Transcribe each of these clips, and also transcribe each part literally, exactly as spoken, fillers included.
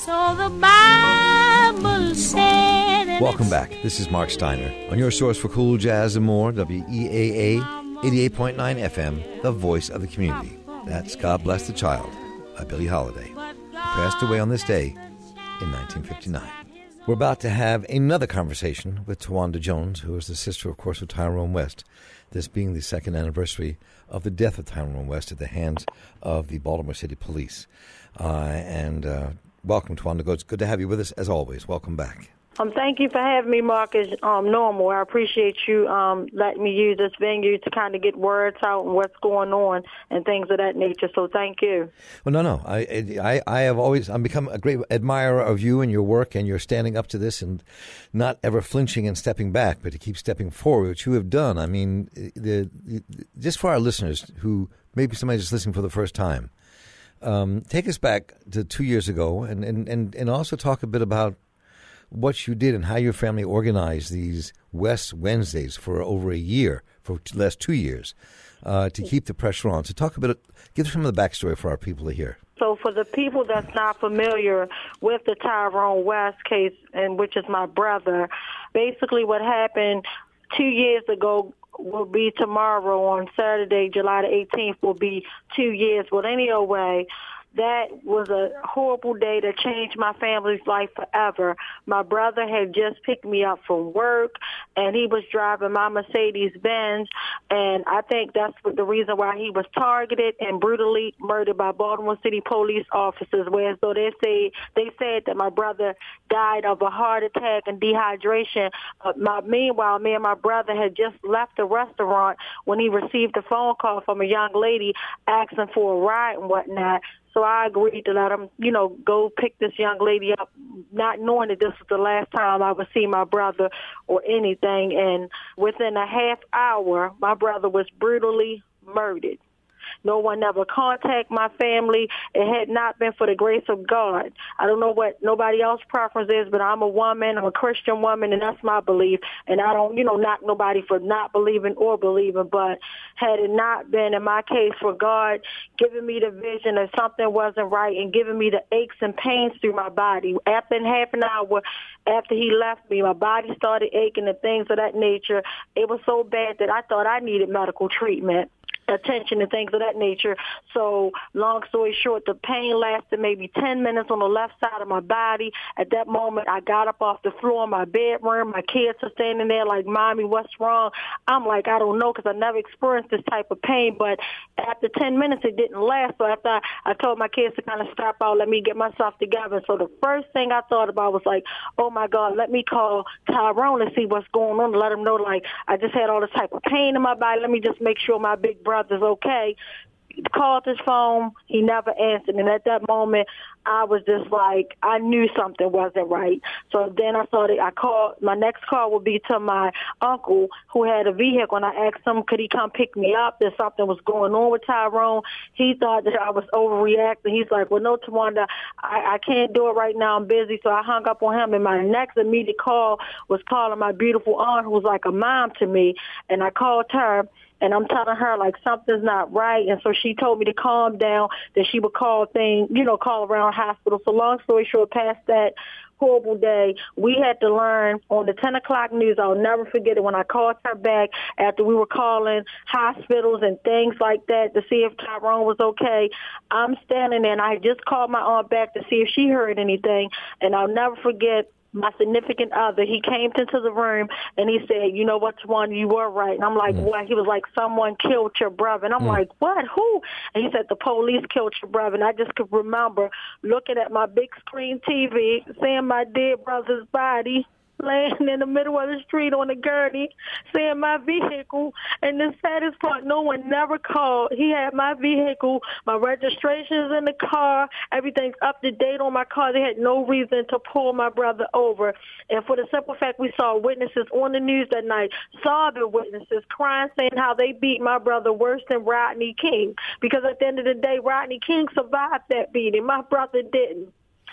So the Bible said. Welcome back. This is Mark Steiner on your source for cool jazz and more, W E A A eighty-eight point nine F M, the voice of the community. That's God Bless the Child by Billie Holiday, who passed away on this day in nineteen fifty-nine. We're about to have another conversation with Tawanda Jones, who is the sister, of course, of Tyrone West, this being the second anniversary of the death of Tyrone West at the hands of the Baltimore City Police. Uh, and uh, welcome, Tawanda. It's good to have you with us, as always. Welcome back. Um, thank you for having me, Mark, as um, normal. I appreciate you um, letting me use this venue to kind of get words out and what's going on and things of that nature. So thank you. Well, no, no. I, I, I have always, I've become a great admirer of you and your work, and you're standing up to this and not ever flinching and stepping back, but to keep stepping forward, which you have done. I mean, the, the, just for our listeners who maybe somebody's just listening for the first time, um, take us back to two years ago and, and, and, and also talk a bit about what you did and how your family organized these West Wednesdays for over a year, for the last two years, uh, to keep the pressure on. So talk a bit, give some of the backstory for our people to hear. So for the people that's not familiar with the Tyrone West case, and which is my brother, basically what happened two years ago will be tomorrow on Saturday, July the eighteenth, will be two years. But anyway, that was a horrible day that changed my family's life forever. My brother had just picked me up from work, and he was driving my Mercedes-Benz, and I think that's what the reason why he was targeted and brutally murdered by Baltimore City police officers, whereas though they say they said that my brother died of a heart attack and dehydration. But my, meanwhile, me and my brother had just left the restaurant when he received a phone call from a young lady asking for a ride and whatnot. So I agreed to let him, you know, go pick this young lady up, not knowing that this was the last time I would see my brother or anything. And within a half hour, my brother was brutally murdered. No one ever contacted my family. It had not been for the grace of God. I don't know what nobody else's preference is, but I'm a woman. I'm a Christian woman, and that's my belief. And I don't, you know, knock nobody for not believing or believing. But had it not been, in my case, for God giving me the vision that something wasn't right and giving me the aches and pains through my body, after half an hour after he left me, my body started aching and things of that nature. It was so bad that I thought I needed medical treatment, attention and things of that nature. So long story short, the pain lasted maybe ten minutes on the left side of my body. At that moment, I got up off the floor in my bedroom. My kids are standing there like, Mommy, what's wrong? I'm like, I don't know, because I never experienced this type of pain. But after ten minutes, it didn't last. So after I, I told my kids to kind of stop out, let me get myself together. So the first thing I thought about was like, oh, my God, let me call Tyrone and see what's going on, to let him know, like, I just had all this type of pain in my body. Let me just make sure my big brother is okay. Called his phone. He never answered. And at that moment, I was just like, I knew something wasn't right. So then I started, I called, my next call would be to my uncle who had a vehicle, and I asked him, could he come pick me up? That something was going on with Tyrone. He thought that I was overreacting. He's like, well, no, Tawanda, I, I can't do it right now. I'm busy. So I hung up on him, and my next immediate call was calling my beautiful aunt, who was like a mom to me, and I called her. And I'm telling her, like, something's not right. And so she told me to calm down, that she would call things, you know, call around hospital. So long story short, past that horrible day, we had to learn on the ten o'clock news. I'll never forget it, when I called her back after we were calling hospitals and things like that to see if Tyrone was okay. I'm standing there, and I just called my aunt back to see if she heard anything. And I'll never forget, my significant other, he came into the room and he said, you know what, Tawanda, you were right. And I'm like, mm. what? He was like, someone killed your brother. And I'm mm. like, what? Who? And he said, the police killed your brother. And I just could remember looking at my big screen T V, seeing my dead brother's body laying in the middle of the street on a gurney, seeing my vehicle. And the saddest part, no one never called. He had my vehicle, my registration's in the car, everything's up to date on my car. They had no reason to pull my brother over. And for the simple fact, we saw witnesses on the news that night, saw the witnesses crying, saying how they beat my brother worse than Rodney King. Because at the end of the day, Rodney King survived that beating. My brother didn't.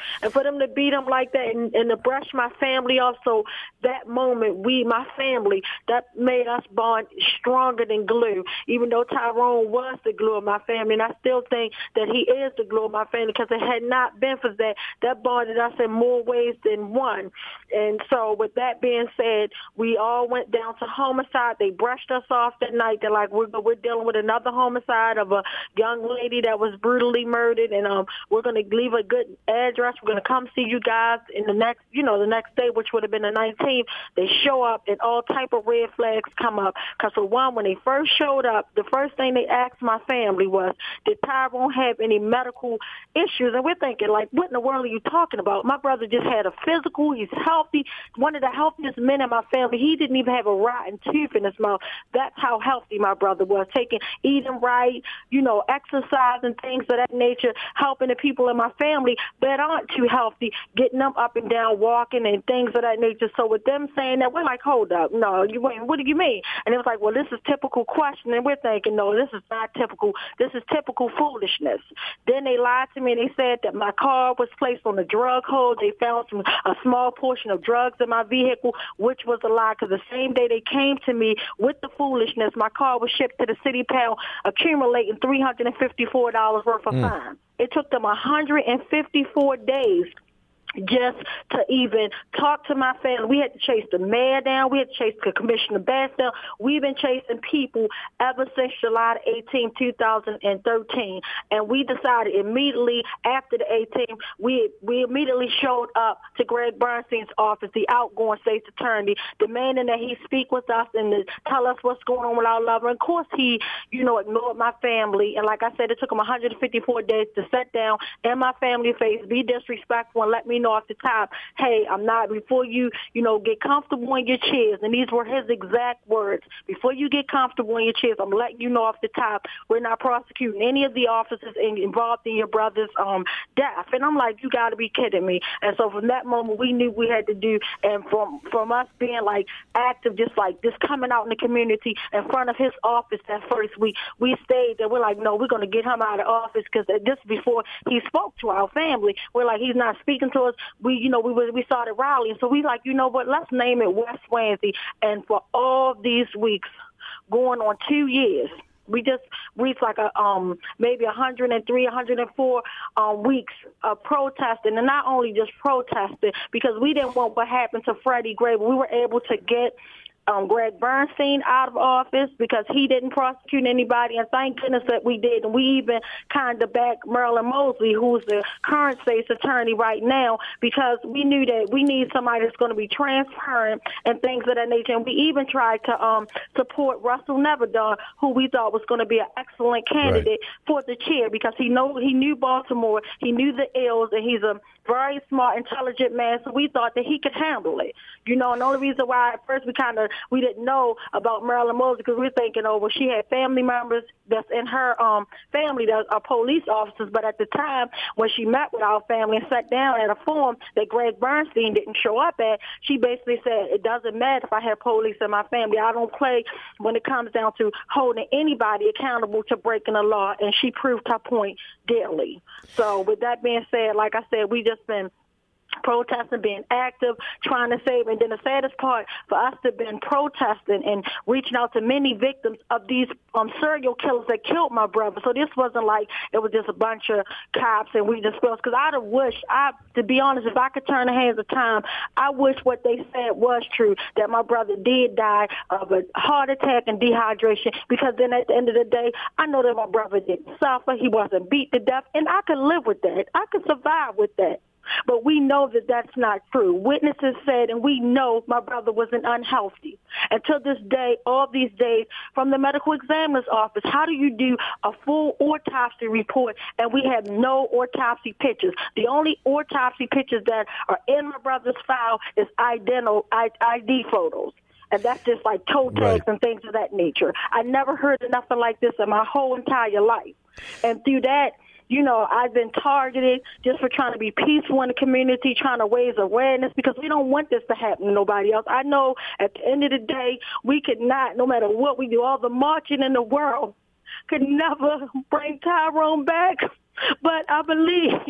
And for them to beat him like that and, and to brush my family off, so that moment, we, my family, that made us bond stronger than glue, even though Tyrone was the glue of my family. And I still think that he is the glue of my family, because it had not been for that, that bonded us in more ways than one. And so with that being said, we all went down to homicide. They brushed us off that night. They're like, we're, we're dealing with another homicide of a young lady that was brutally murdered, and um, we're going to leave a good address. We're going to come see you guys in the next, you know, the next day, which would have been the nineteenth. They show up, and all type of red flags come up. Because for one, when they first showed up, the first thing they asked my family was, did Tyrone have any medical issues? And we're thinking, like, what in the world are you talking about? My brother just had a physical. He's healthy. One of the healthiest men in my family. He didn't even have a rotten tooth in his mouth. That's how healthy my brother was. Taking, eating right, you know, exercise and things of that nature, helping the people in my family that aren't too healthy, getting them up and down, walking and things of that nature. So with them saying that, we're like, hold up, no, you wait, what do you mean? And it was like, well, this is typical question. And we're thinking, no, this is not typical. This is typical foolishness. Then they lied to me, and they said that my car was placed on a drug hold. They found some, a small portion of drugs in my vehicle, which was a lie, because the same day they came to me with the foolishness, my car was shipped to the city pound, accumulating three hundred fifty-four dollars worth of mm. fines. It took them one hundred fifty-four days just to even talk to my family. We had to chase the mayor down. We had to chase the Commissioner Bass down. We've been chasing people ever since July eighteenth, two thousand thirteen. And we decided immediately after the eighteenth, we we immediately showed up to Greg Bernstein's office, the outgoing state's attorney, demanding that he speak with us and to tell us what's going on with our lover. And of course, he, you know, ignored my family. And like I said, it took him one hundred fifty-four days to sit down in my family face, be disrespectful, and let me know off the top, hey, I'm not, before you, you know, get comfortable in your chairs, and these were his exact words, before you get comfortable in your chairs, I'm letting you know off the top, we're not prosecuting any of the officers involved in your brother's um death. And I'm like, you got to be kidding me. And so from that moment, we knew we had to do, and from, from us being like active, just like just coming out in the community in front of his office that first week, we stayed there. We're like, no, we're going to get him out of office, because this before he spoke to our family. We're like, he's not speaking to us. We, you know, we we started rallying. So we like, you know what, let's name it West Swansea. And for all these weeks, going on two years, we just reached like a um maybe one hundred three, one hundred four um, weeks of protesting, and not only just protesting, because we didn't want what happened to Freddie Gray, but we were able to get Um, Greg Bernstein out of office because he didn't prosecute anybody, and thank goodness that we did. And we even kind of backed Marilyn Mosley, who's the current state's attorney right now, because we knew that we need somebody that's going to be transparent and things of that nature. And we even tried to um, support Russell Neverdon, who we thought was going to be an excellent candidate right. for the chair, because he know he knew Baltimore, he knew the ills, and he's a very smart, intelligent man. So we thought that he could handle it. You know, and the only reason why at first we kind of we didn't know about Marilyn Mosley, because we were thinking, oh, well, she had family members that's in her um, family that are police officers. But at the time when she met with our family and sat down at a forum that Greg Bernstein didn't show up at, she basically said, it doesn't matter if I have police in my family. I don't play when it comes down to holding anybody accountable to breaking the law. And she proved her point daily. So with that being said, like I said, we just been protesting, being active, trying to save. And then the saddest part for us to have been protesting and reaching out to many victims of these um, serial killers that killed my brother. So this wasn't like it was just a bunch of cops and we just felt, because I'd have wished, I, to be honest, if I could turn the hands of time, I wish what they said was true, that my brother did die of a heart attack and dehydration, because then at the end of the day, I know that my brother didn't suffer. He wasn't beat to death, and I could live with that. I could survive with that. But we know that that's not true. Witnesses said, and we know my brother wasn't unhealthy. And to this day, all these days, from the medical examiner's office, how do you do a full autopsy report and we have no autopsy pictures? The only autopsy pictures that are in my brother's file is identical I D photos. And that's just like toe tags right. and things of that nature. I never heard of nothing like this in my whole entire life. And through that, you know, I've been targeted just for trying to be peaceful in the community, trying to raise awareness, because we don't want this to happen to nobody else. I know at the end of the day, we could not, no matter what we do, all the marching in the world could never bring Tyrone back. But I believe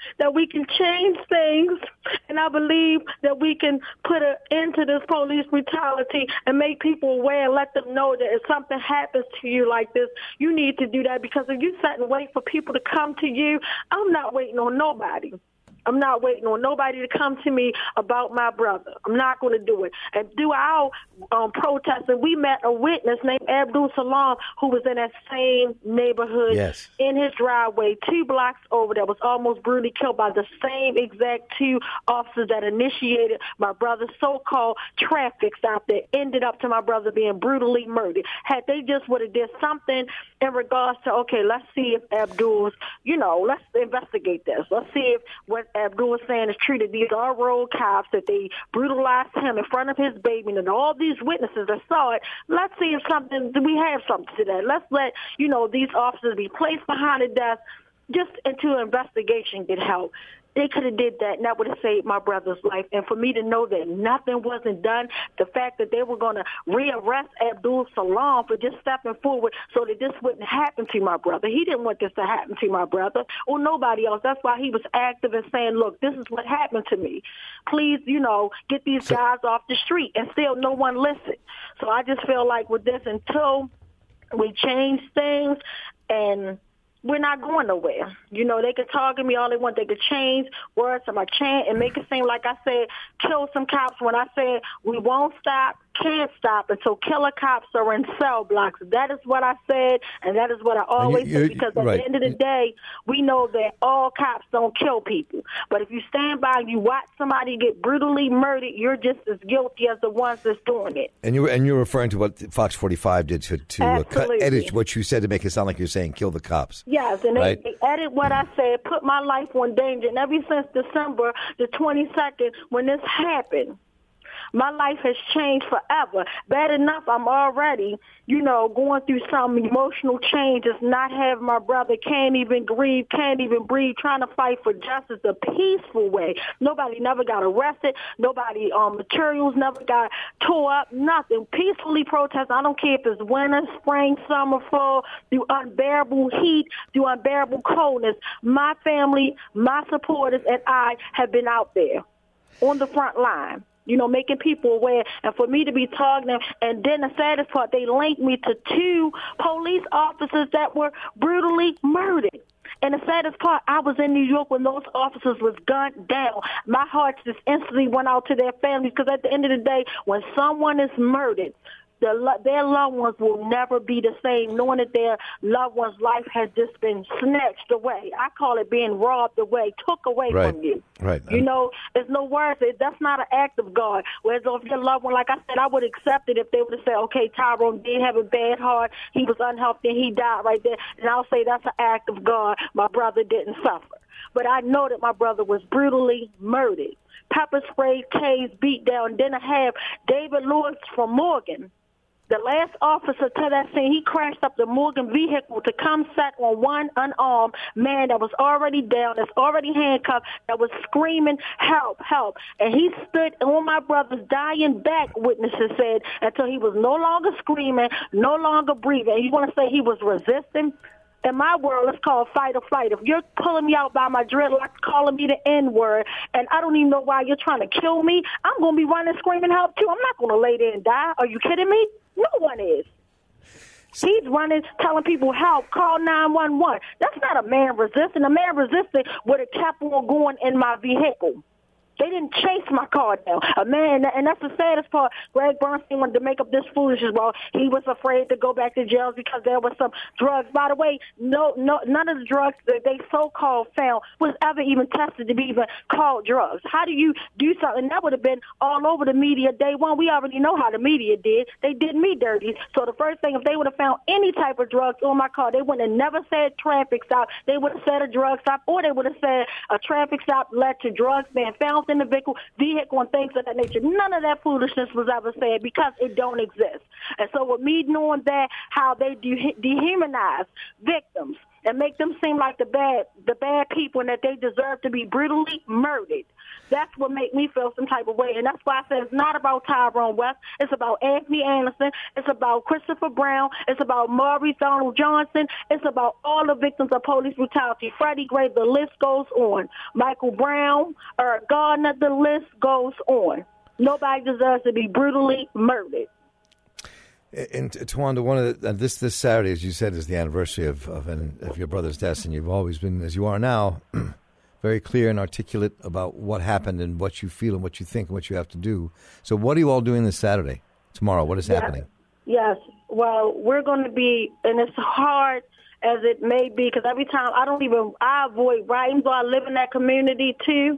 that we can change things, and I believe that we can put an end to this police brutality and make people aware and let them know that if something happens to you like this, you need to do that, because if you sit and wait for people to come to you, I'm not waiting on nobody. I'm not waiting on nobody to come to me about my brother. I'm not going to do it. And through our um, protesting, we met a witness named Abdul Salam who was in that same neighborhood yes. in his driveway two blocks over that was almost brutally killed by the same exact two officers that initiated my brother's so-called traffic stop that ended up to my brother being brutally murdered. Had they just would have did something in regards to, okay, let's see if Abdul's, you know, let's investigate this. Let's see if what Abdul was saying is true, that these are road cops, that they brutalized him in front of his baby, and all these witnesses that saw it. Let's see if something, we have something to that. Let's let, you know, these officers be placed behind the desk just until an investigation get held. They could have did that, and that would have saved my brother's life. And for me to know that nothing wasn't done, the fact that they were going to rearrest Abdul Salam for just stepping forward so that this wouldn't happen to my brother. He didn't want this to happen to my brother or nobody else. That's why he was active and saying, look, this is what happened to me. Please, you know, get these guys off the street. And still no one listened. So I just feel like with this, until we change things, and we're not going nowhere. You know, they could target me all they want. They could change words to my chant and make it seem like I said, kill some cops, when I said we won't stop, can't stop until killer cops are in cell blocks. That is what I said, and that is what I always you, say, because at right. the end of the day, we know that all cops don't kill people. But if you stand by and you watch somebody get brutally murdered, you're just as guilty as the ones that's doing it. And you're, and you're referring to what Fox forty-five did to, to uh, cut, edit what you said to make it sound like you're saying kill the cops. Yes, and right? they, they edit what I said, put my life on danger. And ever since December the twenty-second, when this happened, my life has changed forever. Bad enough, I'm already, you know, going through some emotional changes, not having my brother, can't even grieve, can't even breathe, trying to fight for justice the peaceful way. Nobody never got arrested. Nobody, um, materials never got tore up, nothing. Peacefully protest. I don't care if it's winter, spring, summer, fall, through unbearable heat, through unbearable coldness. My family, my supporters, and I have been out there on the front line, you know, making people aware. And for me to be targeting them, and then the saddest part, they linked me to two police officers that were brutally murdered. And the saddest part, I was in New York when those officers was gunned down. My heart just instantly went out to their families, because at the end of the day, when someone is murdered, The, their loved ones will never be the same, knowing that their loved one's life has just been snatched away. I call it being robbed away, took away right. from you. Right. You know, there's no words. That's not an act of God. Whereas if your loved one, like I said, I would accept it if they would have said, okay, Tyrone did have a bad heart, he was unhealthy, and he died right there. And I'll say that's an act of God. My brother didn't suffer. But I know that my brother was brutally murdered. Pepper sprayed, tased, beat down. Then I have David Lewis from Morgan. The last officer to that scene, he crashed up the Morgan vehicle to come set on one unarmed man that was already down, that's already handcuffed, that was screaming, help, help. And he stood on my brother's dying back, witnesses said, until he was no longer screaming, no longer breathing. You want to say he was resisting? In my world, it's called fight or flight. If you're pulling me out by my dreadlocks, calling me the N-word, and I don't even know why you're trying to kill me, I'm going to be running, screaming help, too. I'm not going to lay there and die. Are you kidding me? No one is. He's running, telling people, help, call nine one one. That's not a man resisting. A man resisting would have kept on going in my vehicle. They didn't chase my car down. A man, and that's the saddest part. Greg Bernstein wanted to make up this foolishness. Well, he was afraid to go back to jail because there was some drugs. By the way, no, no, none of the drugs that they so-called found was ever even tested to be even called drugs. How do you do something? That would have been all over the media day one. We already know how the media did. They did me dirty. So the first thing, if they would have found any type of drugs on my car, they wouldn't have never said traffic stop. They would have said a drug stop, or they would have said a traffic stop led to drugs being found in the vehicle, vehicle and things of that nature. None of that foolishness was ever said, because it don't exist. And so with me knowing that, how they de- dehumanize victims, and make them seem like the bad the bad people and that they deserve to be brutally murdered. That's what made me feel some type of way. And that's why I said it's not about Tyrone West. It's about Anthony Anderson. It's about Christopher Brown. It's about Maurice Donald Johnson. It's about all the victims of police brutality. Freddie Gray, the list goes on. Michael Brown, Eric Gardner, the list goes on. Nobody deserves to be brutally murdered. And Tawanda, one of the, uh, this this Saturday, as you said, is the anniversary of of, an, of your brother's death, and you've always been, as you are now, very clear and articulate about what happened and what you feel and what you think and what you have to do. So what are you all doing this Saturday, tomorrow? What is yes. happening? Yes. Well, we're going to be, and it's hard as it may be, because every time I don't even, I avoid riding, though I live in that community too.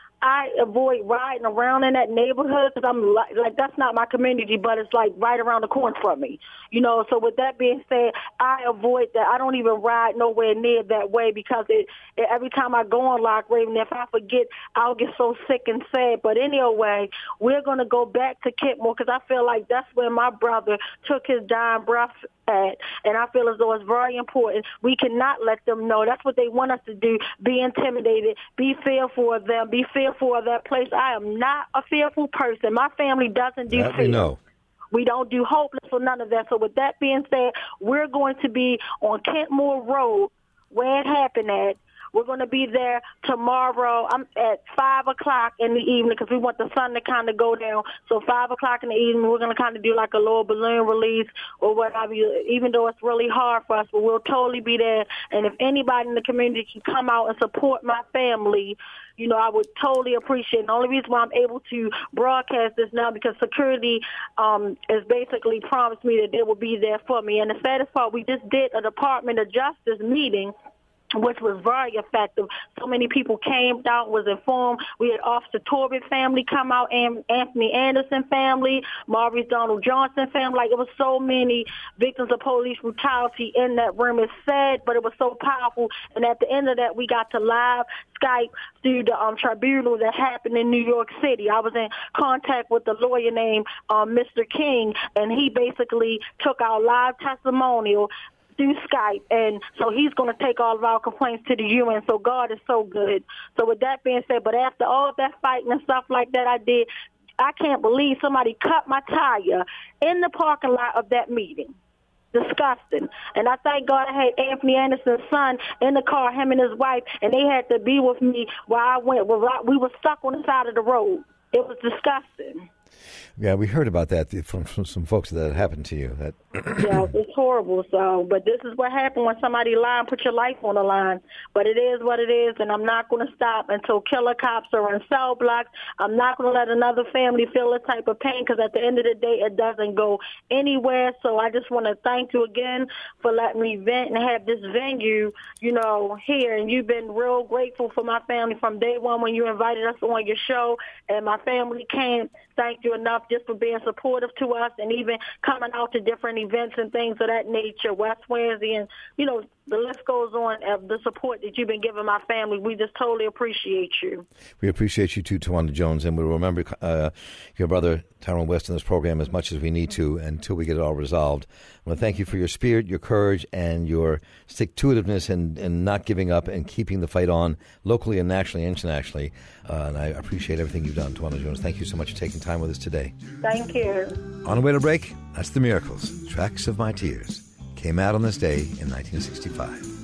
I avoid riding around in that neighborhood because I'm like, like, that's not my community, but it's like right around the corner from me, you know. So with that being said, I avoid that. I don't even ride nowhere near that way because it, it every time I go on Loch Raven, if I forget, I'll get so sick and sad. But anyway, we're going to go back to Kentmore because I feel like that's where my brother took his dying breath at, and I feel as though it's very important. We cannot let them know. That's what they want us to do, be intimidated, be fearful of them, be fearful of that place. I am not a fearful person. My family doesn't do that fear. We know. We don't do hopeless or none of that. So with that being said, we're going to be on Kentmore Road where it happened at. We're going to be there tomorrow. I'm at five o'clock in the evening because we want the sun to kind of go down. So five o'clock in the evening, we're going to kind of do like a little balloon release or whatever, even though it's really hard for us, but we'll totally be there. And if anybody in the community can come out and support my family, you know, I would totally appreciate it. The only reason why I'm able to broadcast this now because security um, has basically promised me that they will be there for me. And the saddest part, we just did a Department of Justice meeting, which was very effective. So many people came out, was informed. We had Officer Torben family come out, and Anthony Anderson family, Maurice Donald Johnson family. Like, it was so many victims of police brutality in that room. It's sad, but it was so powerful. And at the end of that, we got to live Skype through the um, tribunal that happened in New York City. I was in contact with a lawyer named um, Mister King, and he basically took our live testimonial through Skype, and so he's going to take all of our complaints to the U N. So God is so good. So with that being said, but after all of that fighting and stuff like that I did, I can't believe somebody cut my tire in the parking lot of that meeting. Disgusting. And I thank God I had Anthony Anderson's son in the car, him and his wife, and they had to be with me while I went. We were stuck on the side of the road. It was disgusting. Yeah, we heard about that from, from some folks that happened to you. That yeah, it's horrible. So, but this is what happened when somebody lie and put your life on the line. But it is what it is, and I'm not going to stop until killer cops are in cell blocks. I'm not going to let another family feel this type of pain because at the end of the day, it doesn't go anywhere. So I just want to thank you again for letting me vent and have this venue, you know, here. And you've been real grateful for my family from day one when you invited us on your show, and my family came. Thank you enough just for being supportive to us and even coming out to different events and things of that nature, West Wednesday, and, you know, the list goes on of the support that you've been giving my family. We just totally appreciate you. We appreciate you too, Tawanda Jones, and we'll remember uh, your brother, Tyrone West, in this program as much as we need to until we get it all resolved. I want to thank you for your spirit, your courage, and your stick-to-itiveness and, and not giving up and keeping the fight on locally and nationally and internationally. Uh, and I appreciate everything you've done, Tawanda Jones. Thank you so much for taking time with us today. Thank you. On the way to break, that's The Miracles, Tracks of My Tears. Came out on this day in nineteen sixty-five.